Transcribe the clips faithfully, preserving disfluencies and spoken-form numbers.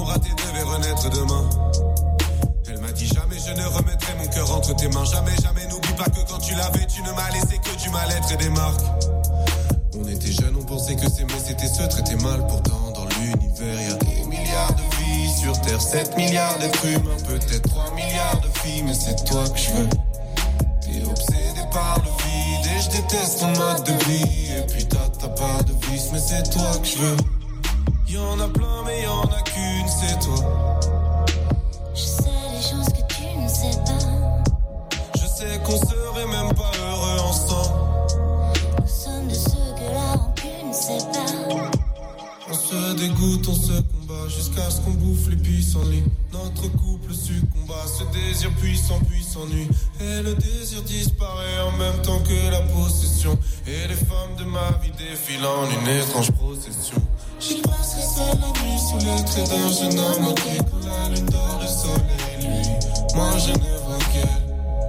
amour raté devait renaître demain. Elle m'a dit jamais je ne remettrai mon cœur entre tes mains. Jamais, jamais, n'oublie pas que quand tu l'avais, tu ne m'as laissé que du mal-être et des marques. On était jeunes, on pensait que s'aimer c'était se traiter mal. Pourtant dans l'univers y'a des milliards de vies sur Terre, sept milliards d'êtres humains, peut-être trois milliards de filles, mais c'est toi que je veux. T'es obsédé par le vide et je déteste ton mode de vie. Et puis t'as ta part de vice, mais c'est toi que je veux. Y'en a plein mais y'en a qu'une, c'est toi. Je sais les choses que tu ne sais pas. Je sais qu'on serait même pas heureux ensemble. Nous sommes de ceux que la rancune sépare. On se dégoûte, on se combat jusqu'à ce qu'on bouffe les pissenlits. Notre couple succomba, ce désir puissant puis s'ennuie. Et le désir disparaît en même temps que la possession. Et les femmes de ma vie défilent en une étrange procession. J'y passerai seul la nuit sous les traits d'un jeune homme qui, quand la lune dort et le soleil lui, moi je ne vois qu'elle.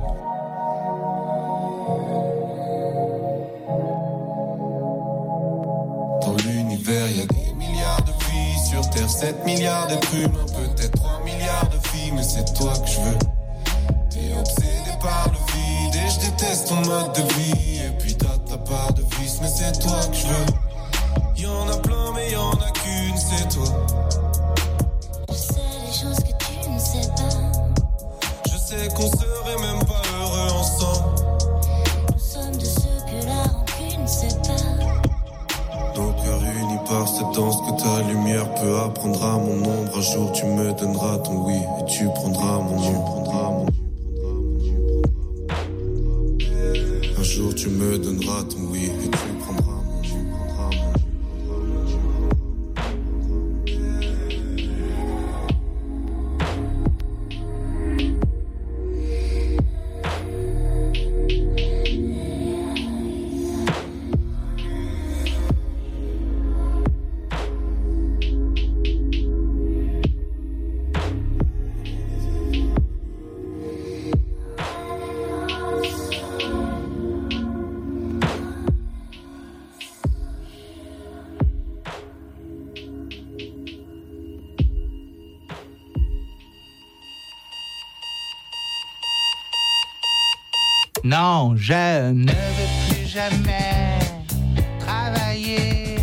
Dans l'univers y'a des milliards de vies sur Terre, sept milliards d'êtres humains, peut-être trois milliards de filles, mais c'est toi que je veux. T'es obsédé par le vide et je déteste ton mode de vie. Et puis t'as ta part de vice, mais c'est toi que je veux. Y'en a plein mais y'en a qu'une, c'est toi. Je sais les choses que tu ne sais pas. Je sais qu'on serait même pas heureux ensemble. Nous sommes de ceux que la rancune sépare. Nos cœurs unis par cette danse que ta lumière peut apprendre à mon ombre. Un jour tu me donneras ton oui et tu prendras mon nom. Un jour tu me donneras ton oui et tu prendras mon nom. Non, je ne veux plus jamais travailler,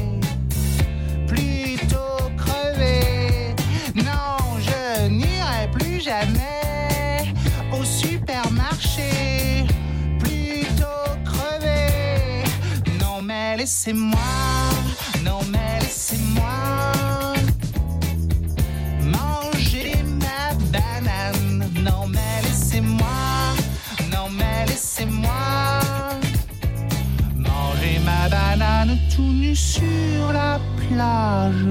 plutôt crever. Non, je n'irai plus jamais au supermarché, plutôt crever. Non mais laissez-moi, non mais laissez-moi manger ma banane. Non mais laissez-moi, non mais laissez-moi manger ma banane tout nu sur la plage.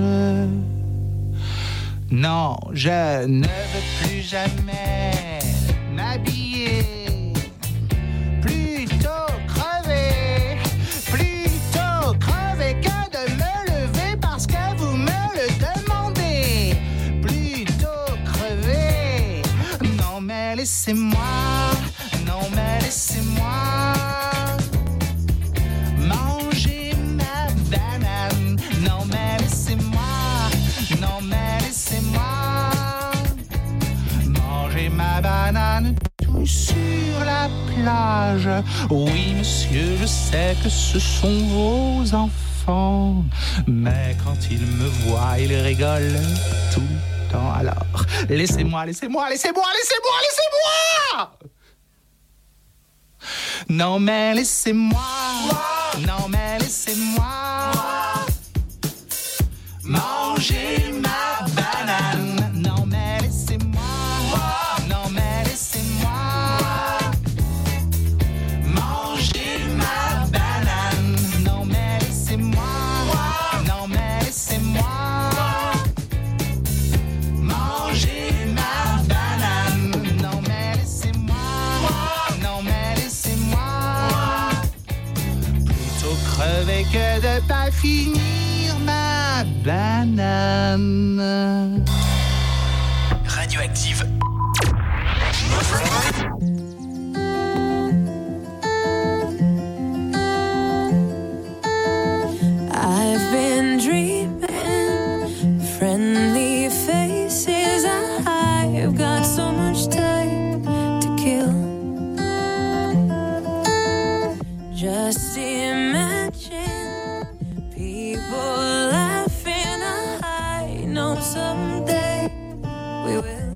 Non, je ne veux plus jamais m'habiller, plutôt crever, plutôt crever que de me lever parce que vous me le demandez, plutôt crever. Non mais laissez-moi, non mais laissez-moi manger ma banane. Non mais laissez-moi, non mais laissez-moi manger ma banane tout sur la plage. Oui monsieur, je sais que ce sont vos enfants, mais quand ils me voient, ils rigolent tout le temps. Alors laissez-moi, laissez-moi, laissez-moi, laissez-moi, laissez-moi. Non mais laissez-moi, non mais laissez-moi manger ma banane. Non mais laissez-moi, non mais laissez-moi manger ma banane. Non mais laissez-moi, non mais laissez-moi manger ma banane. Non mais laissez-moi, non mais laissez-moi plutôt crever que de pas finir ma banane. Radioactive. I've been dreaming friendly faces someday we will.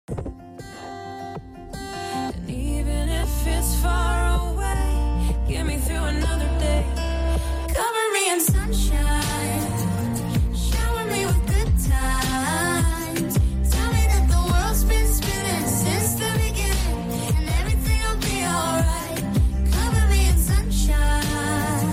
And even if it's far away, get me through another day. Cover me in sunshine, shower me with good times. Tell me that the world's been spinning since the beginning, and everything will be alright. Cover me in sunshine.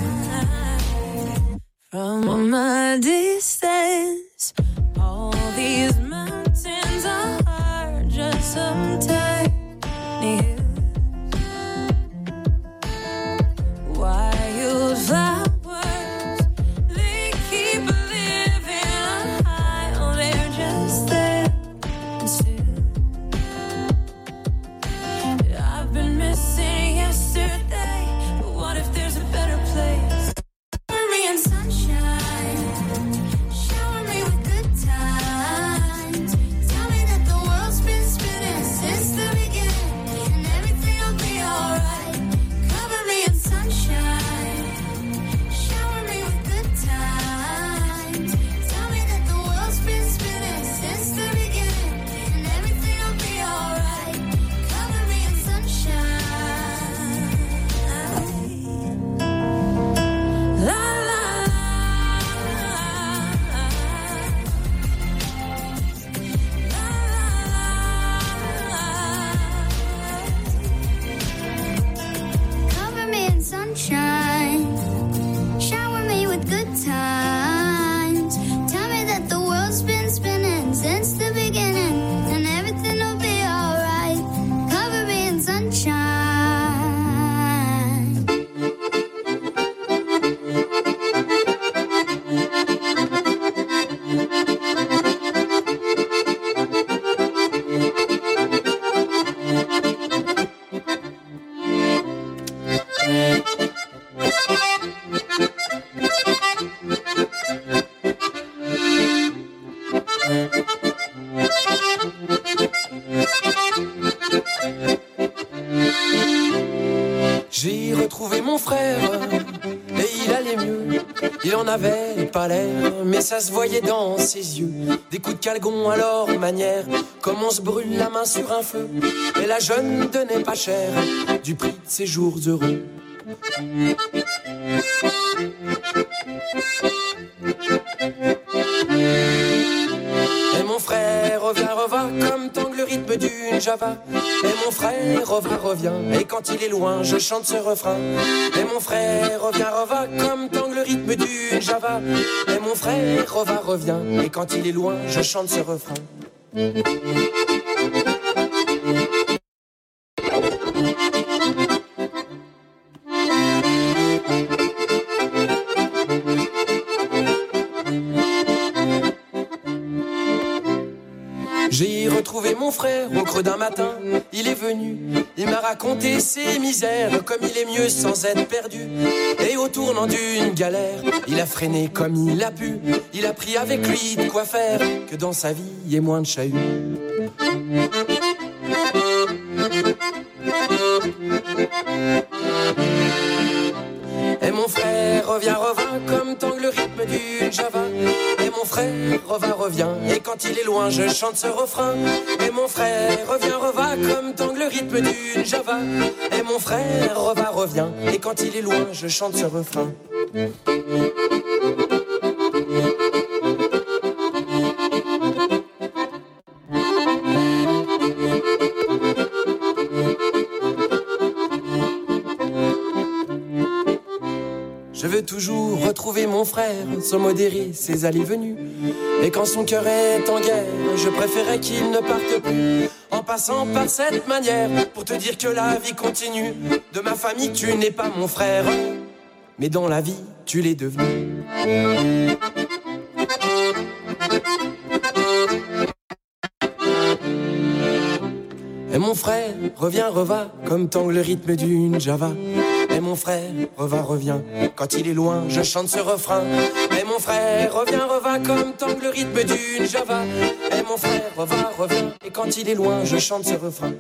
From my distance, all these mountains are hard, just some tiny hills. Wildflowers, they keep living on high. Oh, they're just there and still. I've been missing yesterday, but what if there's a better place? Cover me in sunshine, shower me with good times. Tell me that the world's been spinning since the beginning, and everything will be alright. Cover me in sunshine, shower me with good times. Tell me that the world's been spinning since the beginning, and everything will be alright. Cover me in sunshine. La la la. Cover me in sunshine, shower me with good times. Tell me that the world's been spinning since the beginning, and everything will be alright. Cover me in sunshine. J'ai retrouvé mon frère et il allait mieux. Il en avait pas l'air, mais ça se voyait dans ses yeux. Des coups de calgon à leur manière, comme on se brûle la main sur un feu. Et la jeune donnait pas cher du prix de ses jours heureux. Et mon frère revient, reva, comme tangue le rythme d'une java. Et mon frère revient, revient, et quand il est loin, je chante ce refrain. Et mon frère revient, reva, comme tangue le rythme d'une java. Et mon frère revient, revient, et quand il est loin, je chante ce refrain. J'ai retrouvé mon frère au creux d'un matin, il est venu, il m'a raconté ses misères, comme il est mieux sans être perdu. Et au tournant d'une galère, il a freiné comme il a pu, il a pris avec lui de quoi faire, que dans sa vie il y ait moins de chahut. Et mon frère revient, revint, comme tangue le rythme d'une java. Et mon frère revint, revient, et quand il est loin, je chante ce refrain. Et mon frère revient, revint, comme tangue le rythme d'une java. Et mon frère revint, revient, et quand il est loin, je chante ce refrain. Je veux toujours retrouver mon frère, sans modérer ses allées-venues. Et quand son cœur est en guerre, je préférais qu'il ne parte plus. En passant par cette manière, pour te dire que la vie continue. De ma famille, tu n'es pas mon frère, mais dans la vie, tu l'es devenu. Et mon frère revient, reva, comme tangue le rythme d'une java. Et mon frère reva, revient, quand il est loin, je chante ce refrain. Et mon frère revient, reva, comme tangue le rythme d'une java. Et mon frère reva, revient, et quand il est loin, je chante ce refrain.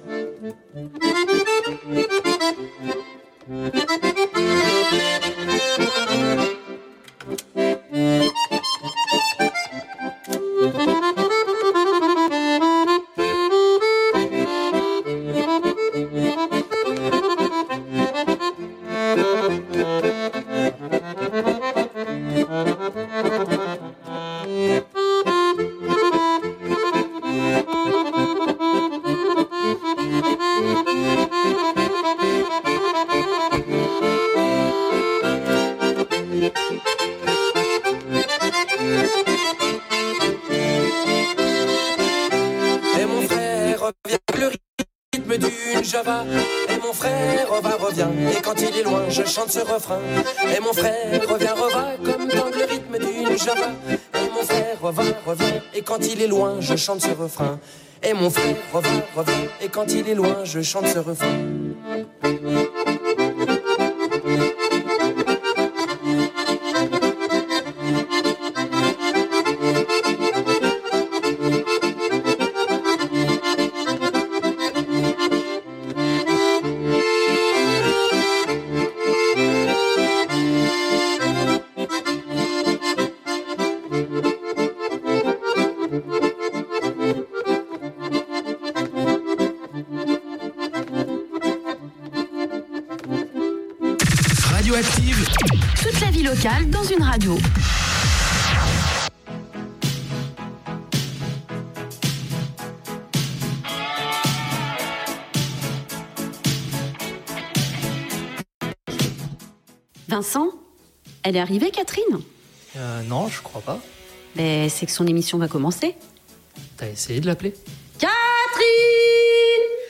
Java. Et mon frère va, revient, et quand il est loin, je chante ce refrain. Et mon frère revient, reva, comme dans le rythme d'une Java. Et mon frère va, revient, et quand il est loin, je chante ce refrain. Et mon frère revient, revient, et quand il est loin, je chante ce refrain. Toute la vie locale dans une radio. Vincent, elle est arrivée, Catherine ? Euh, non, je crois pas. Ben, c'est que son émission va commencer. T'as essayé de l'appeler ? Catherine ! J'arrive !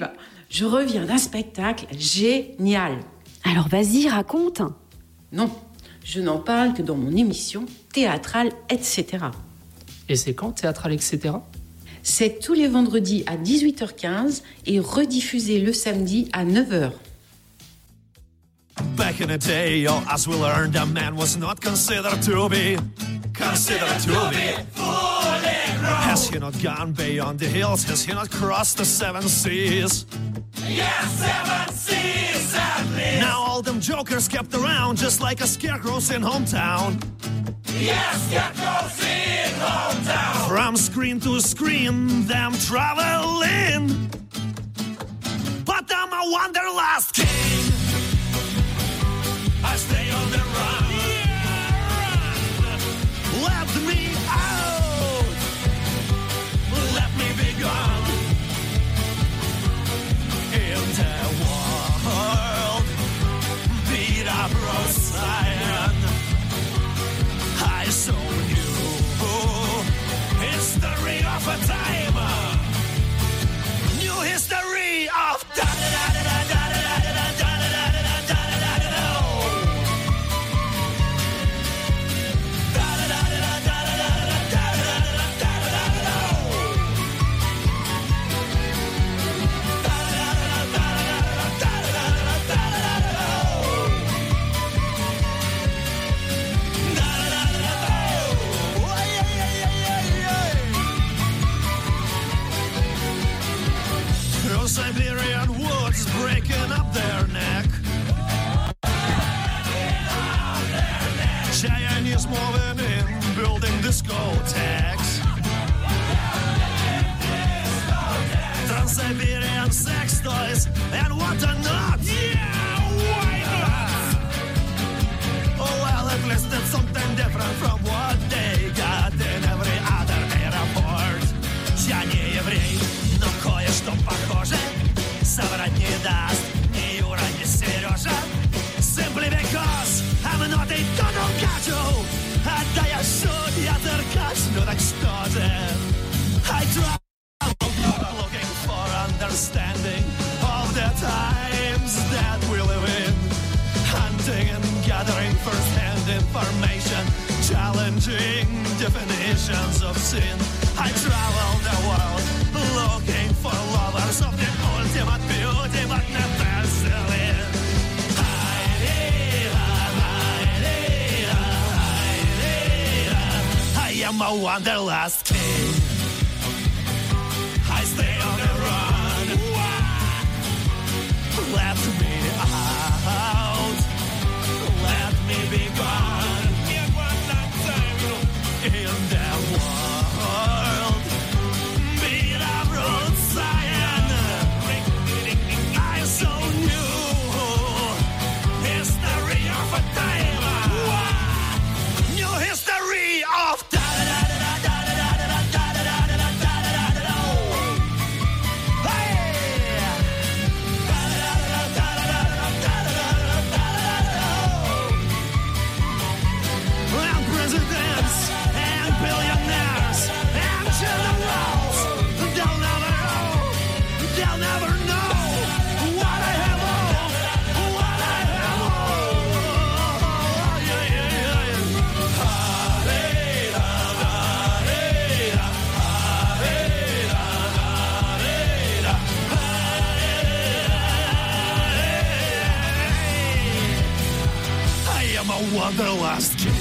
Je reviens d'un spectacle génial. Alors vas-y, raconte. Non, je n'en parle que dans mon émission théâtrale, et cetera. Et c'est quand, théâtrale, et cetera ? C'est tous les vendredis à dix-huit heures quinze et rediffusé le samedi à neuf heures. Back in the day, oh, as we learned, a man was not considered to be considered to be fully grown. Has he not gone beyond the hills? Has he not crossed the seven seas? Yes, seven seas at least. Now all them jokers kept around just like a scarecrows in hometown. Yes, scarecrows in hometown. From screen to screen, them traveling. But I'm a wanderlust king. I stay on the run. Yeah, run. Let me out. Let me be gone. In the world, beat up Rosalind. I saw new history of a time. New history of da da da da da da da da da. Siberian woods breaking up their neck. Chinese moving in, building discotheques. Trans-Siberian sex toys and whatnot. Yeah, why not? Oh well, at least it's something different from what they got in every other airport. Я не еврей, но кое-что похоже. Соврать не даст ни Юра, ни Сережа. Simply because I'm not a total gajo. А да я шут, я циркач, ну так что же? I travel looking for understanding of the times that we live in. Hunting and gathering first-hand information, challenging definitions of sin. I travel the world looking for lovers of the ultimate beauty, but never selling. I am a wanderlust king. I stay on the run. Let me out. Let me be gone. In the world, beat up road sign. I so new history of a time. New history of da da da da da da da da da. the last king.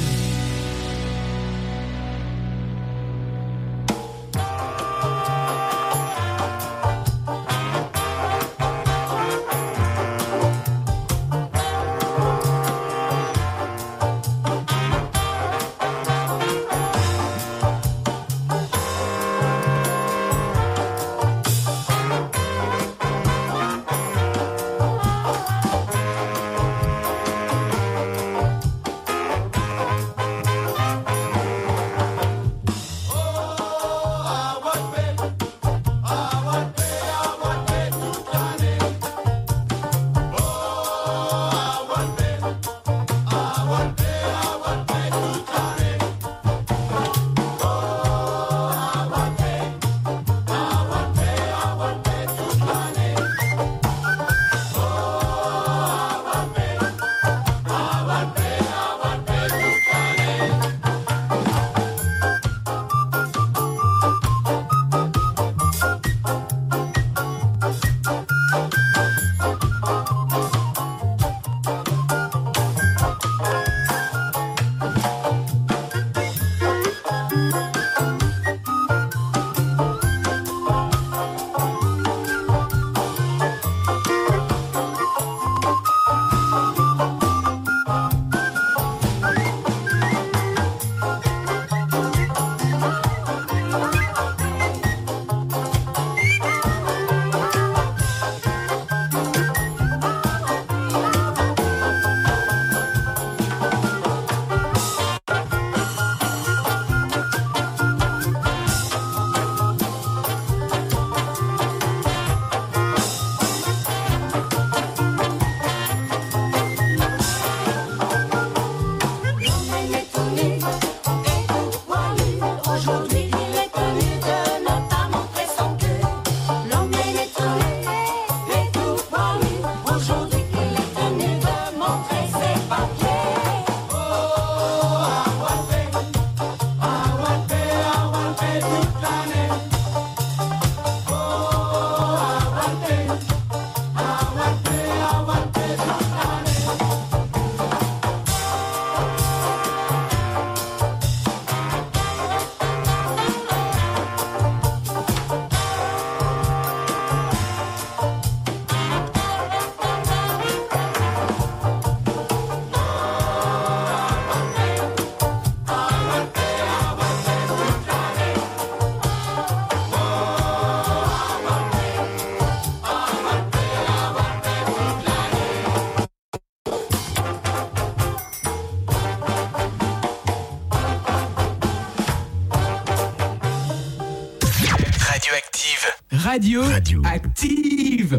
Radio, Radio. Active.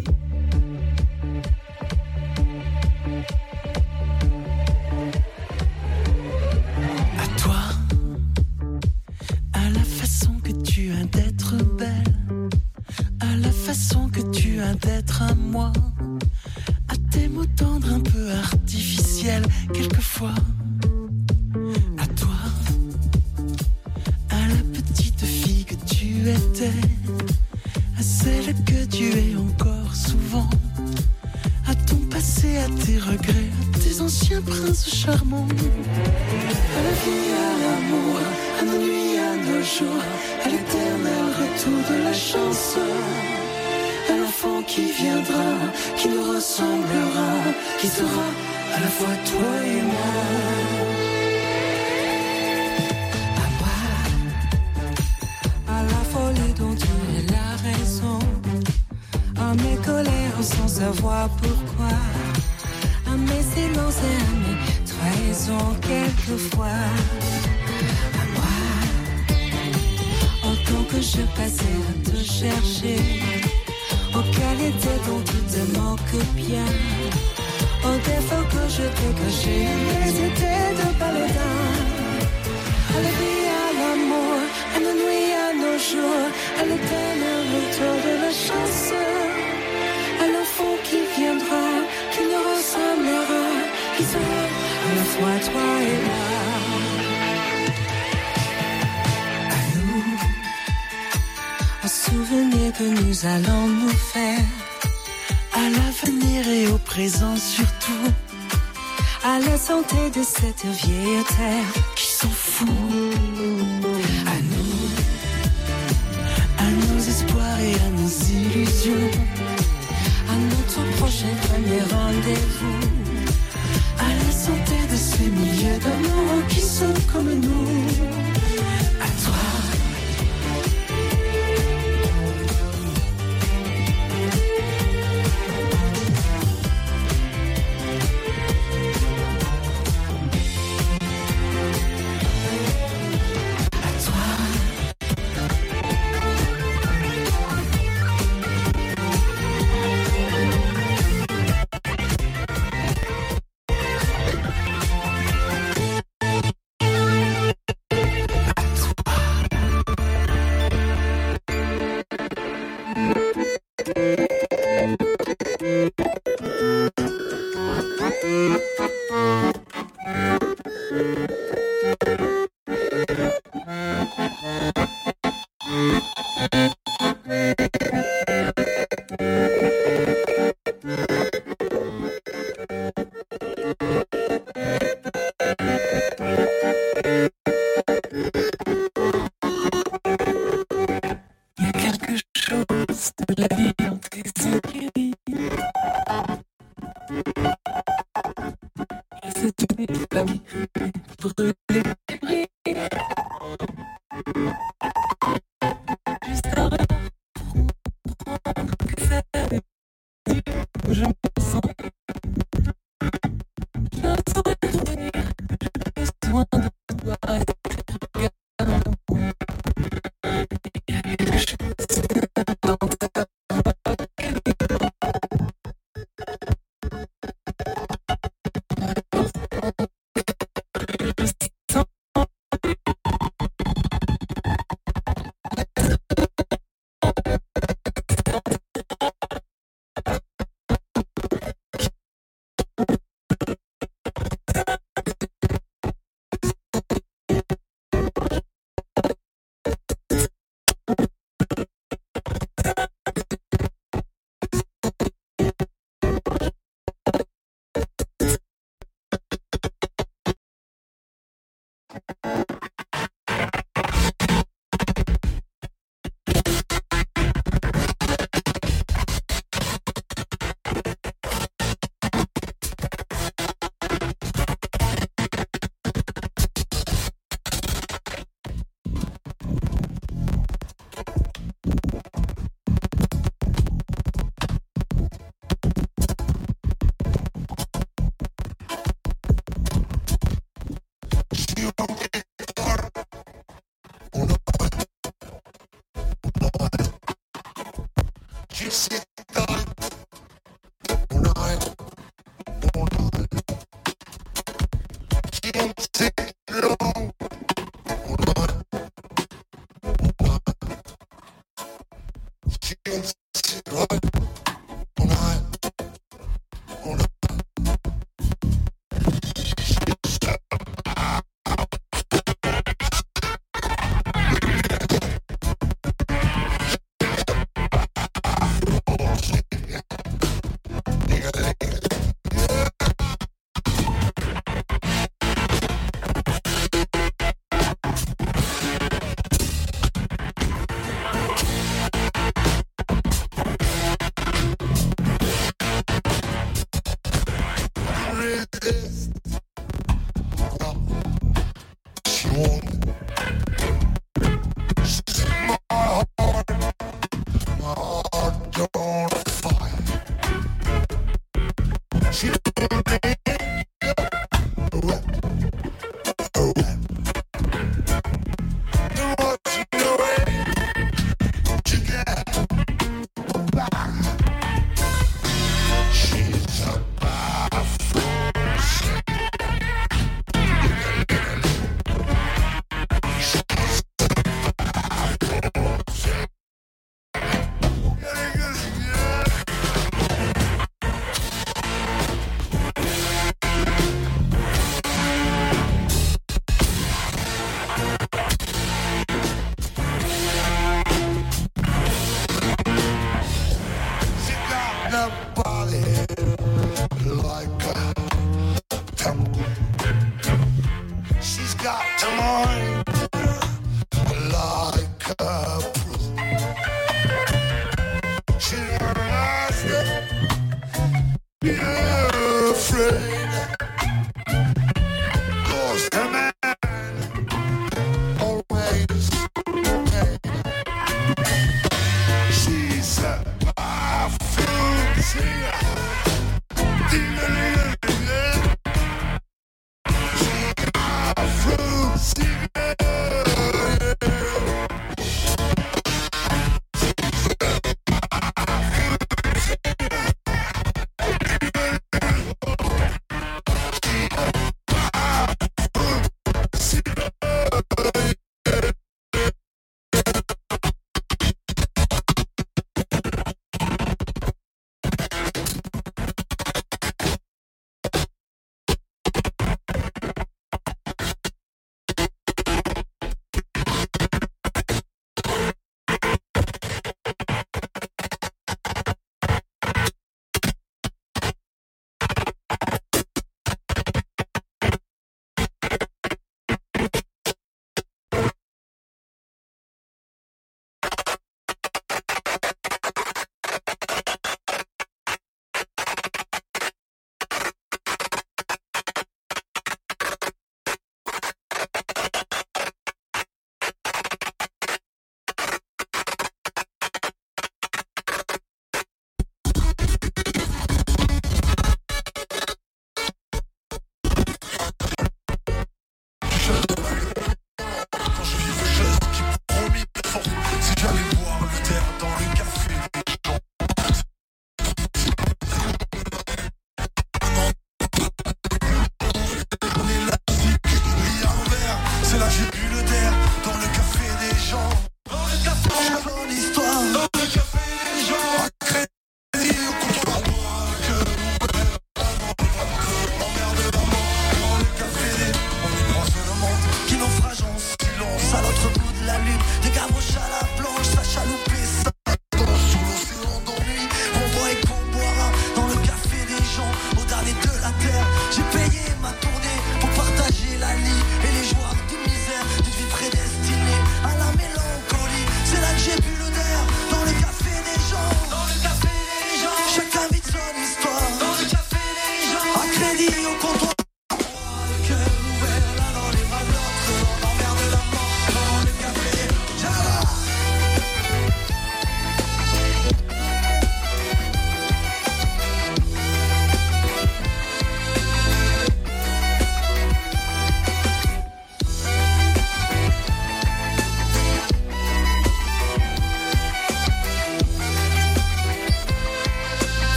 À toi, à la façon que tu as d'être belle, à la façon que tu as d'être à moi, à tes mots tendres un peu artificiels quelquefois. À toi, à la petite fille que tu étais, à celle que tu es encore souvent, à ton passé, à tes regrets, à tes anciens princes charmants. À la vie, à l'amour, à nos nuits, à nos jours, à l'éternel retour de la chance, à l'enfant qui viendra, qui nous ressemblera, qui sera à la fois toi et moi. À moi, à la folie dont tu es la raison, à mes colères sans savoir pourquoi, à mes silences et à mes trahisons quelquefois. À moi, autant que je passais à te chercher, aux qualités dont tu te manques bien, aux défauts que je t'ai cachés, mais c'était de paladin. À la vie, à l'amour, à nos nuits, à nos jours, à l'éternel retour de la chance, à l'enfant qui viendra, qui nous ressemblera, qui sera à la fois toi et moi. À nous, aux souvenirs que nous allons nous faire, à l'avenir et au présent surtout, à à la santé de cette vieille terre qui s'en fout. À nous, à nos espoirs et à nos illusions, à notre prochain premier rendez-vous, à la santé de ces milliers d'amoureux qui sont comme nous. À toi.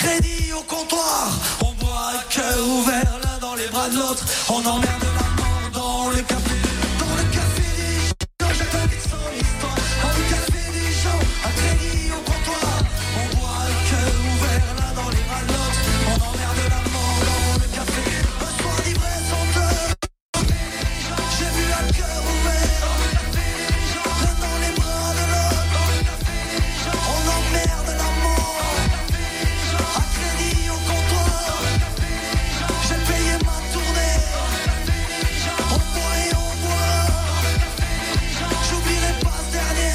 crédit au comptoir. On boit à cœur ouvert, l'un dans les bras de l'autre. On emmerde la mort dans le café. Dans le café des gens, chacun dit son histoire. Dans le café des gens, à crédit au comptoir. On boit à cœur ouvert, l'un dans les bras de l'autre. On emmerde la mort dans le café. Un soir d'ivresse honteux. J'ai vu à cœur ouvert, dans le café des gens, l'un dans les bras de l'autre. Dans le café des gens, on emmerde la mort. À crédit au comptoir. J'ai payé ma tournée. On boit et on boit. J'oublierai pas ce dernier.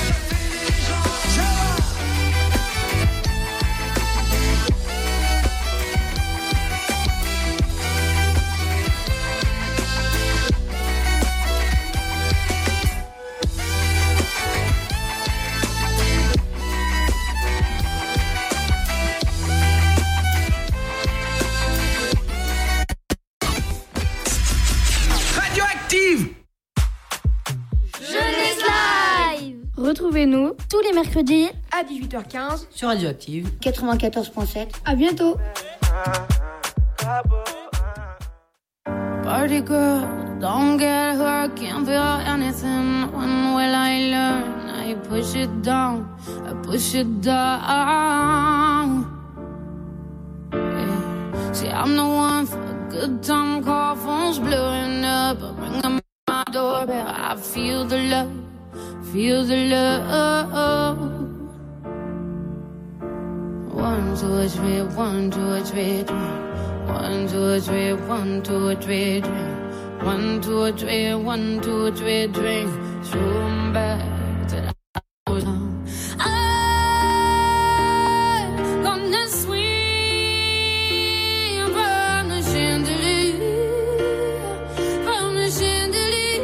Radioactive. Jeunesse Live. Retrouvez-nous tous les mercredis à dix-huit heures quinze sur Radioactive quatre-vingt-quatorze virgule sept. À bientôt. Party girl, don't get hurt, can't feel anything. When will I learn? I push it down, I push it down. Yeah. See, I'm the one for a good time call, phone's blowing up, I ring on my doorbell. I feel the love, feel the love. One, two, three, one, two, three, three. One, two, three, one, two, three, drink. One, two, three, one, two, three, drink. Throw 'em back to the hours. I'm gonna swing from the chandelier, from the chandelier.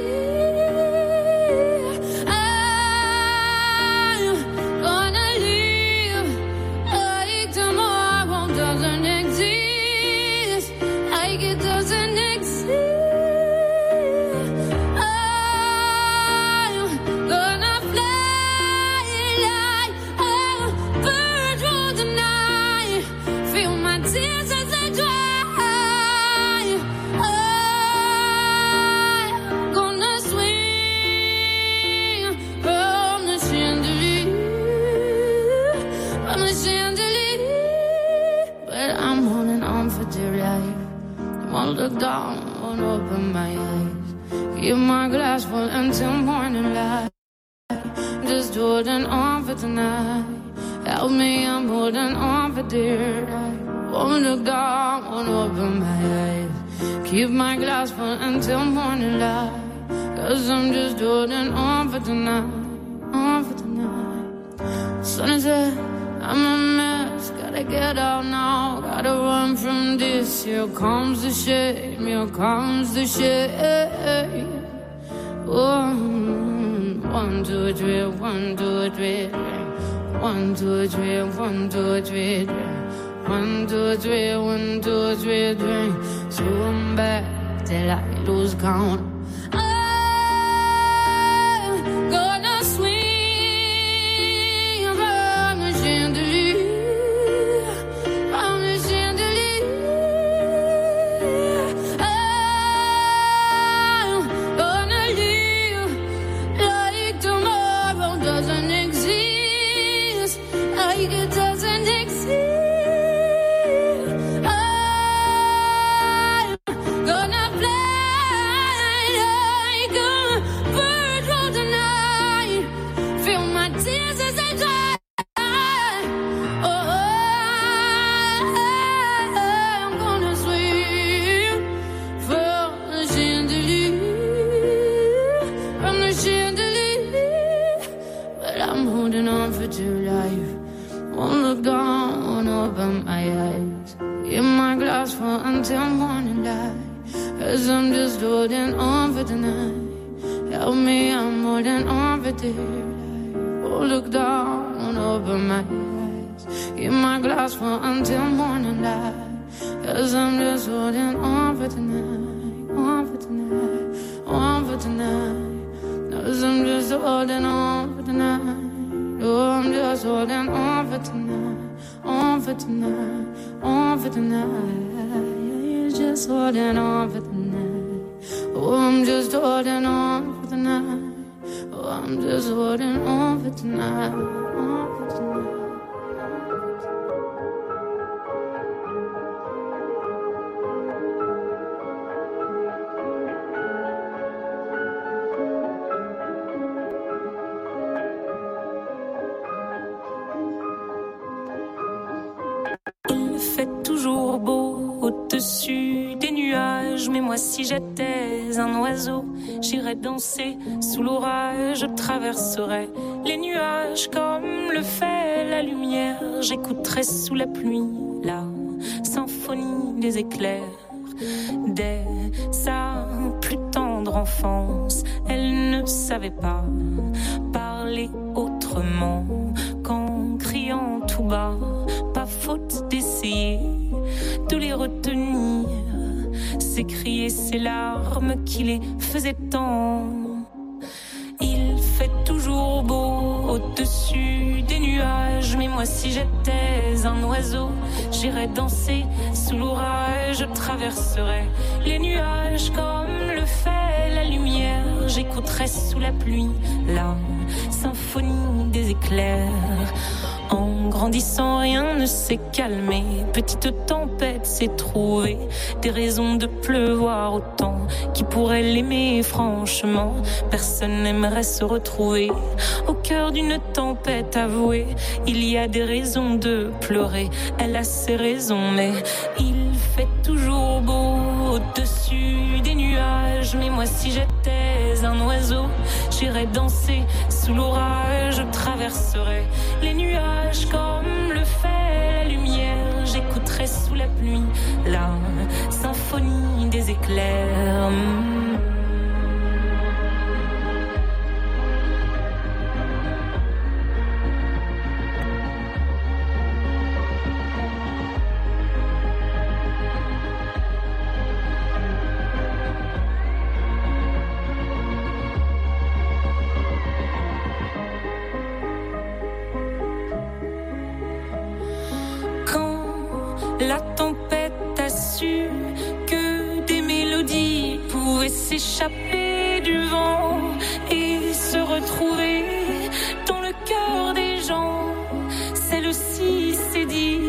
I'm gonna live like tomorrow doesn't exist. Like it doesn't exist. I'm gonna fly like a bird through the night. Feel my tears as they dry. I'm gonna swing from the chandelier, from the chandelier. But I'm holding on for dear life. Won't look down, won't open my eyes. Keep my glass full until morning light. Just holding on for tonight. Help me, I'm holding on for dear life. Won't look down, won't open my eyes. Keep my glass full until morning light. Cause I'm just holding on for tonight, on for tonight. Sun is up, I'm a mess. Gotta get out now, gotta run from this. Here comes the shame, here comes the shame. One, one, two, three, one, two, three, one, two, three, one, two, three, one, two, three, one, two, three, three. Throw 'em back till I lose count. I'm gonna swing from the chandelier, from the chandelier. I'm gonna live like tomorrow doesn't exist, like it doesn't exist. I'm gonna fly like a bird through the night. Feel my tears as they dry. Oh, I'm gonna swim from the chandelier, from the chandelier. But I'm holding on for dear life. Won't look down, won't open my eyes. Keep my glass full until morning light. Cause I'm just holding on for tonight. Help me, I'm holding on for dear life. Won't look down, won't open my eyes. Keep my glass full until morning light. Cause I'm just holding on for tonight, on for tonight, on for tonight. Cause I'm just holding on for tonight. Oh, I'm just holding on for tonight, on for tonight, on for tonight. You're just holding on for tonight. Oh, I'm just holding on for tonight. Oh, I'm just holding on for tonight, on for tonight. Il fait toujours beau au-dessus des nuages, mais moi si j'étais un oiseau, j'irais danser sous l'orage, je traverserais les nuages comme le fait la lumière, j'écouterais sous la pluie la symphonie des éclairs. Dès sa plus tendre enfance, elle ne savait pas parler autrement qu'en criant tout bas. Pas faute d'essayer de les retenir, s'écrier ces larmes qui les faisaient tant. Il fait toujours beau au-dessus des nuages, mais moi si j'étais un oiseau, j'irais danser sous l'orage, je traverserais les nuages comme le fait la lumière, j'écouterais sous la pluie la symphonie des éclairs. En grandissant, rien ne s'est calmé. Petite tempête s'est trouvée, des raisons de pleuvoir autant. Qui pourrait l'aimer franchement? Personne n'aimerait se retrouver au cœur d'une tempête avouée. Il y a des raisons de pleurer, elle a ses raisons, mais il fait toujours beau au-dessus des nuages. Mais moi si j'étais un oiseau, j'irais danser sous l'orage, je traverserais les nuages comme le fait la lumière, j'écouterais sous la pluie la symphonie des éclairs. La tempête a su que des mélodies pouvaient s'échapper du vent et se retrouver dans le cœur des gens. Celle-ci c'est dire,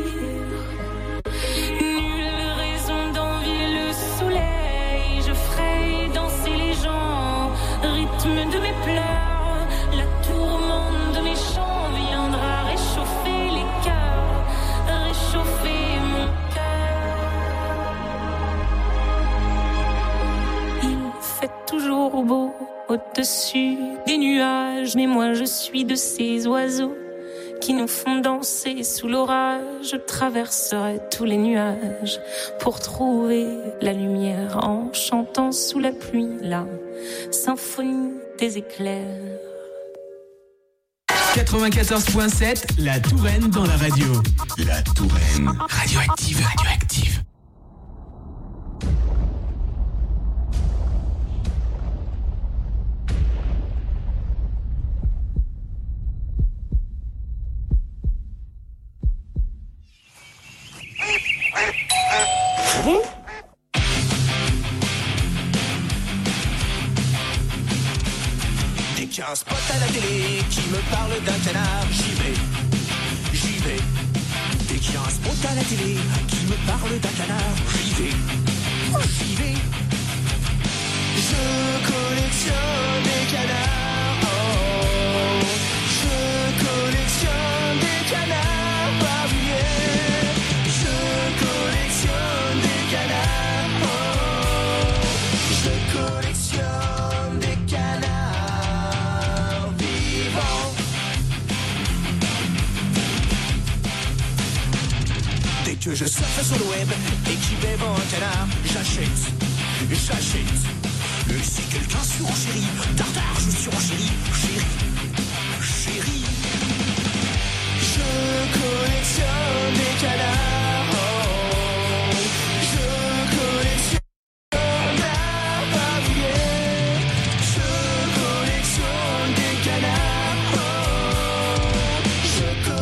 nulle raison d'envier le soleil. Je ferai danser les gens, rythme de mes pleurs. La tourmente de mes chants viendra réchauffer les cœurs, réchauffer. Toujours beau au-dessus des nuages, mais moi je suis de ces oiseaux qui nous font danser sous l'orage. Je traverserai tous les nuages pour trouver la lumière en chantant sous la pluie la symphonie des éclairs. quatre-vingt-quatorze point sept, la Touraine dans la radio. La Touraine. Radioactive, radioactive. Dès qu'il y a un spot à la télé qui me parle d'un canard, j'y vais, j'y vais. Dès qu'il y a un spot à la télé qui me parle d'un canard, j'y vais, j'y vais. Je collectionne des canards, oh. Je collectionne des canards par milliers. Je collectionne des canards, oh. Je collectionne des canards vivants. Dès que je surfe sur le web et qu'il m'aime un canard, j'achète, j'achète. Et si quelqu'un surenchérit, tardard, je surenchéris, chérie, chérie. Je collectionne des canards, oh. Je collectionne canards par milliers. Je collectionne des canards, oh. Je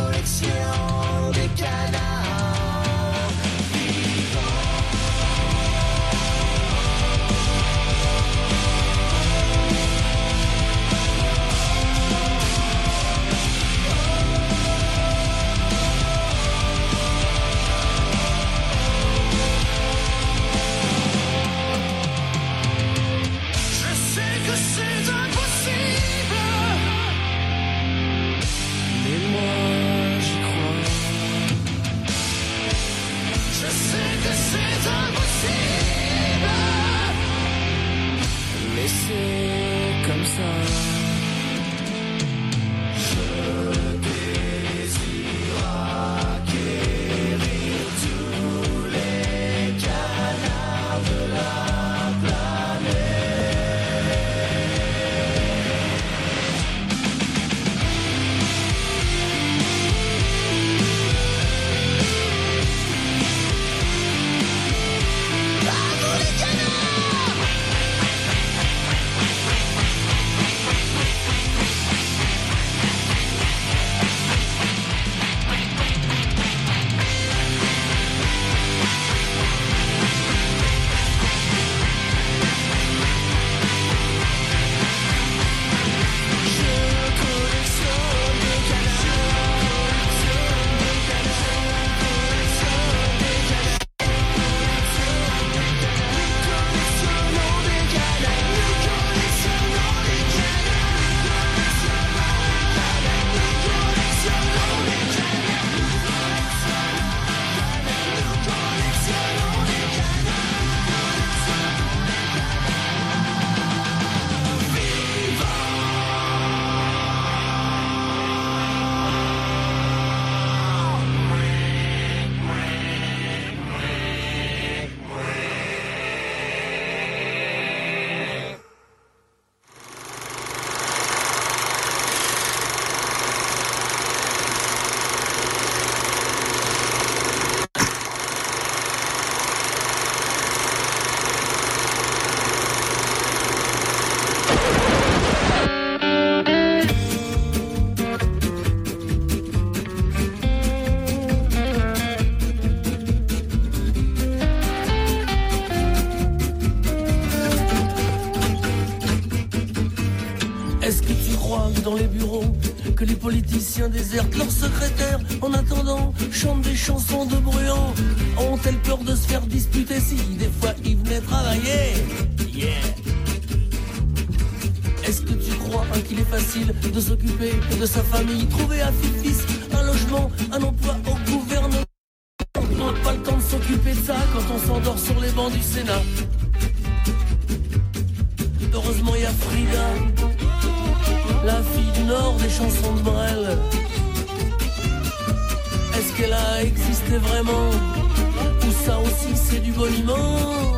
que les politiciens désertent leurs secrétaires. En attendant, chantent des chansons de bruyants. Ont-elles peur de se faire disputer si des fois ils venaient travailler? Yeah. Est-ce que tu crois hein, qu'il est facile de s'occuper de sa famille, trouver à fils un logement, un emploi au gouvernement? On n'a pas le temps de s'occuper de ça quand on s'endort sur les bancs du Sénat. Heureusement il y a Frida, la fille du Nord des chansons de Brel. Est-ce qu'elle a existé vraiment? Ou ça aussi c'est du boniment?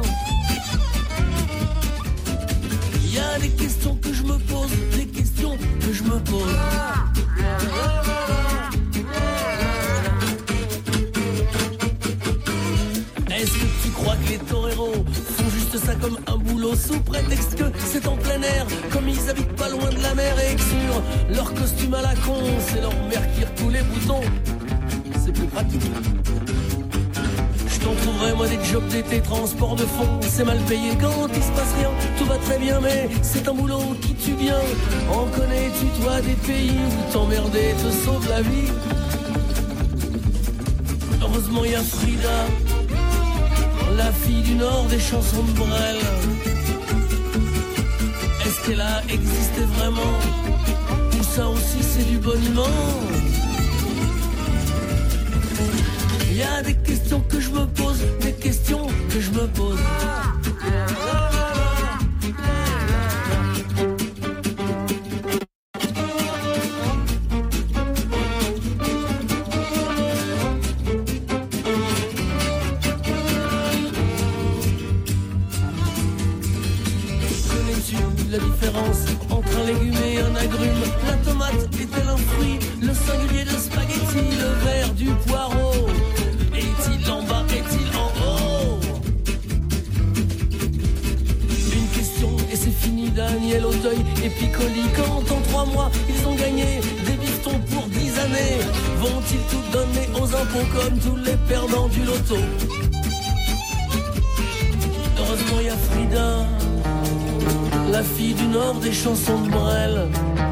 Il y a des questions que je me pose, des questions que je me pose. Est-ce que tu crois que les toreros font juste ça comme un boulot sous prétexte que c'est en plein air, comme ils habitent pas loin de la mer et que sur leur costume à la con, c'est leur mère qui recoule les boutons? C'est plus pratique. Je t'en trouverai moi des jobs d'été, transport de fond, c'est mal payé quand il se passe rien, tout va très bien mais c'est un boulot qui tue bien. En connais-tu toi des pays où t'emmerder te sauve la vie? Heureusement il y a Frida, la fille du Nord des chansons de Brel. Est-ce qu'elle a existé vraiment? Ou ça aussi c'est du boniment? Il y a des questions que je me pose, des questions que je me pose. La différence entre un légume et un agrume? La tomate est-elle un fruit? Le singulier de spaghetti, le verre du poireau, est-il en bas, est-il en haut? Une question et c'est fini. Daniel Auteuil et Piccoli, quand en trois mois ils ont gagné des bifetons pour dix années, vont-ils tout donner aux impôts comme tous les perdants du loto? Heureusement il y a Frida, la fille du Nord des chansons de Brel.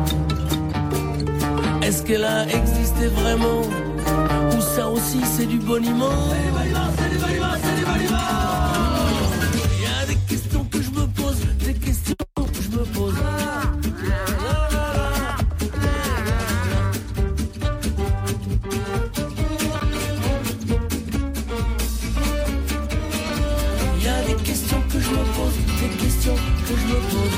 Est-ce qu'elle a existé vraiment? Ou ça aussi c'est du boniment? C'est du boniment, c'est du boniment, c'est du boniment. Il y a des questions que je me pose, des questions que je me pose. Il y a des questions que je me pose, des questions que je me pose.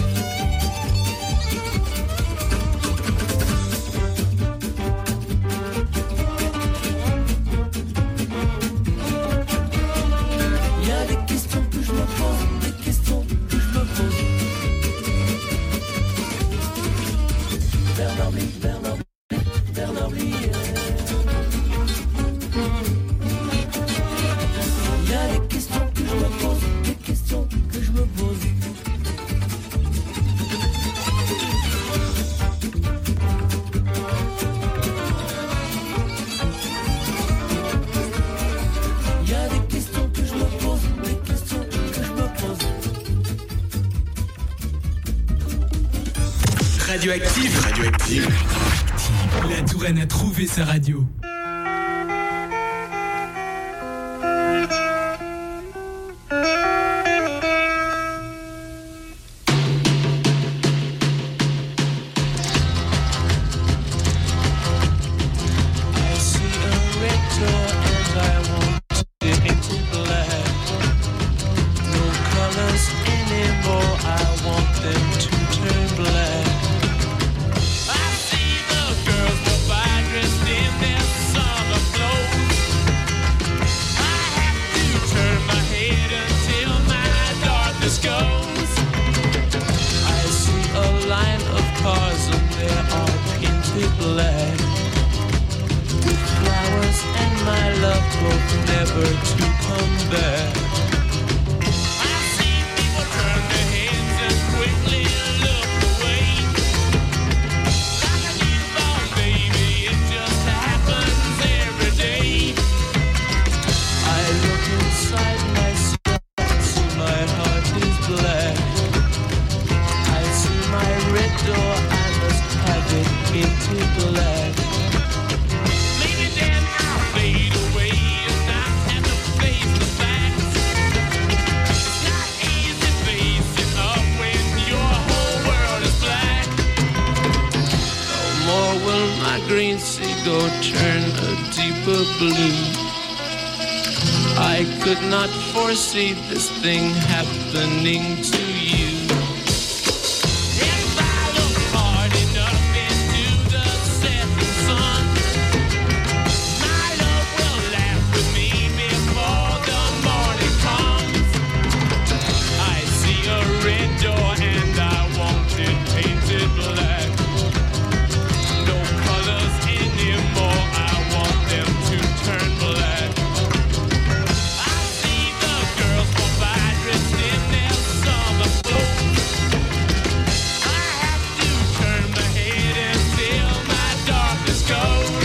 Il y a des questions que je me pose, des questions que je me pose. Bernard Blier, Bernard Blier, Bernard Blier. Il y a des questions que je me pose, des questions que je me pose. Il y a des questions que je me pose, des questions que je me pose. Radioactive, radioactive. La Touraine a trouvé sa radio. Door, I must have it into black. indigo turn a deeper blue. I could not foresee this thing happening to you. If I look hard enough into the setting sun, my love will laugh with me before the morning comes. I see a red door and I want it painted black. No colors anymore, I want them to turn black. I see the girls go by dressed in their summer clothes. I have to turn my head until my darkness goes.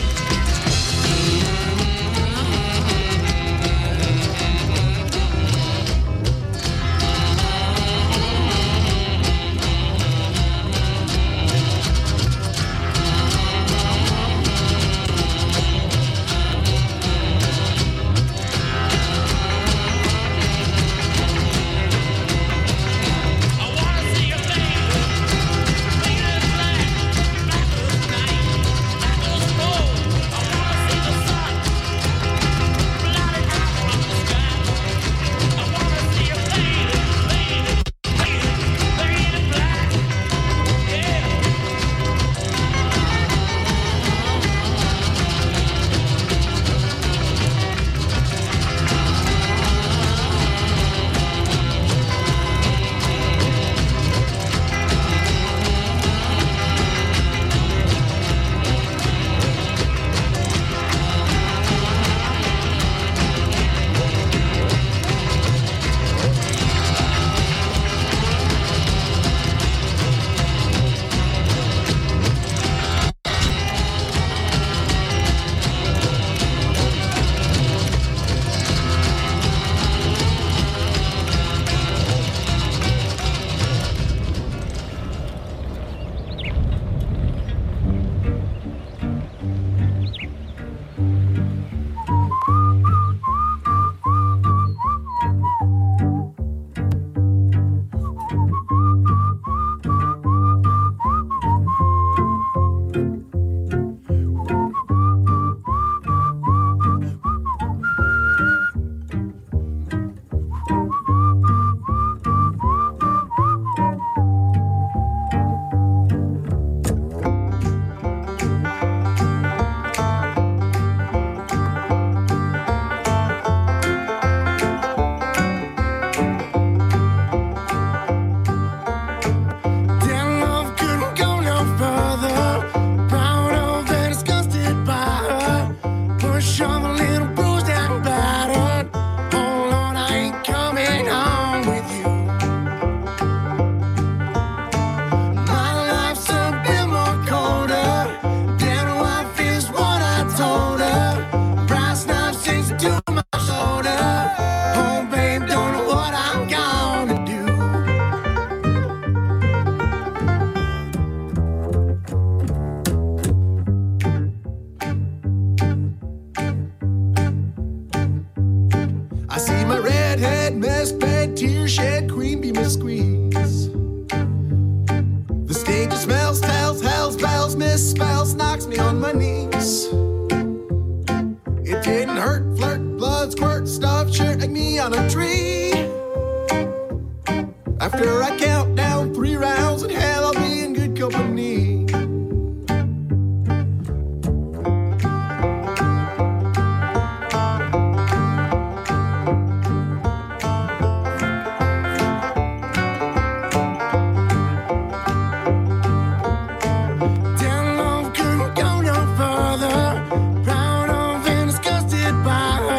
Misspells, knocks me on my knees. It didn't hurt, flirt, blood, squirt, stuffed shirt like me on a tree. After I count down three rounds in hell, I'll be in good company.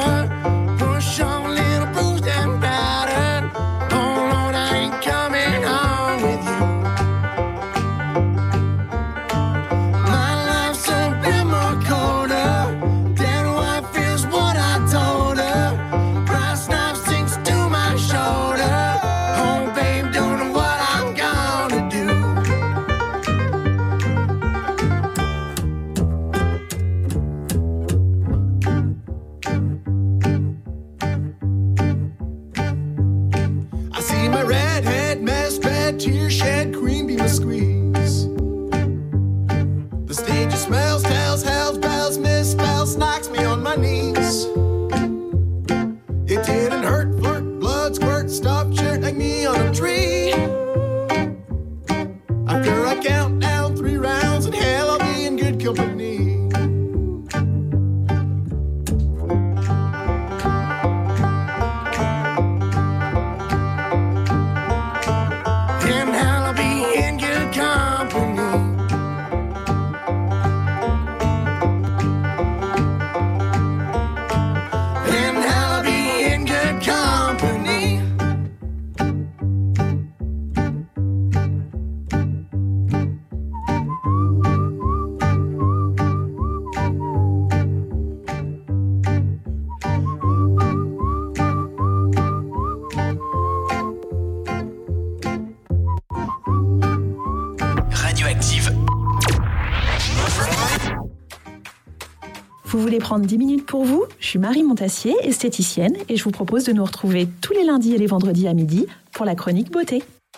Coming Vous voulez prendre dix minutes pour vous ? Je suis Marie Montassier, esthéticienne, et je vous propose de nous retrouver tous les lundis et les vendredis à midi pour la chronique beauté.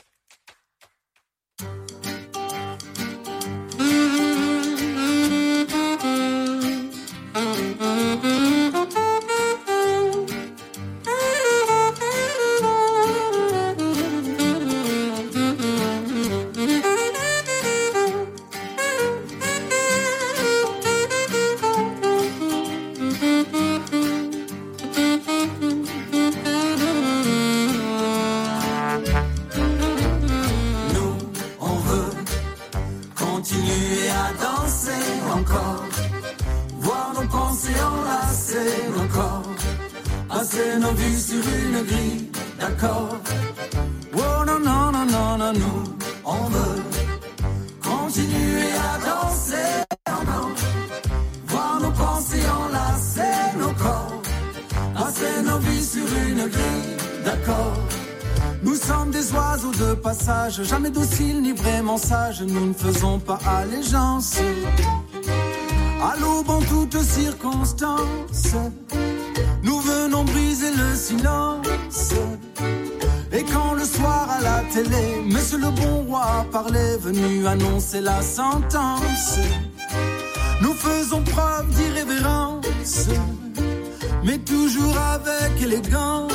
Jamais docile ni vraiment sage, nous ne faisons pas allégeance à l'aube en toutes circonstances. Nous venons briser le silence. Et quand le soir à la télé, Monsieur le bon roi parlait, venu annoncer la sentence, nous faisons preuve d'irrévérence, mais toujours avec élégance.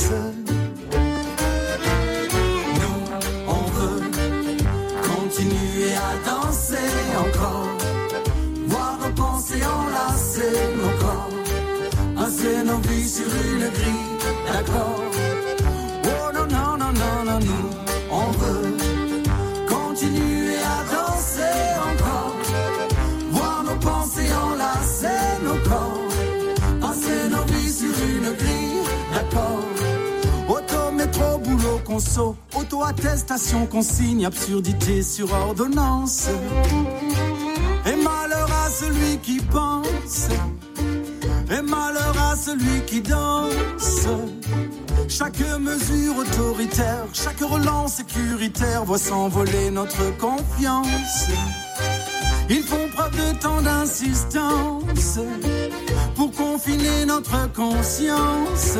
Continuer à danser encore, voir nos pensées enlacer nos corps, passer nos vies sur une grille d'accord. Oh non, non, non, non, non, nous, on veut continuer à danser encore, voir nos pensées enlacer nos corps, passer nos vies sur une grille d'accord. Auto, métro, boulot, conso, auto-attestation, consigne, absurdité sur ordonnance. Et malheur à celui qui pense, et malheur à celui qui danse. Chaque mesure autoritaire, chaque relance sécuritaire voit s'envoler notre confiance. Ils font preuve de tant d'insistance pour confiner notre conscience.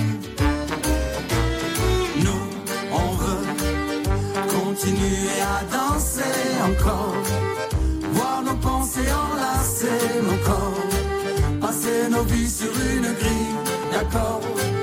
Continuer à danser encore, voir nos pensées enlacer nos corps, passer nos vies sur une grille d'accord.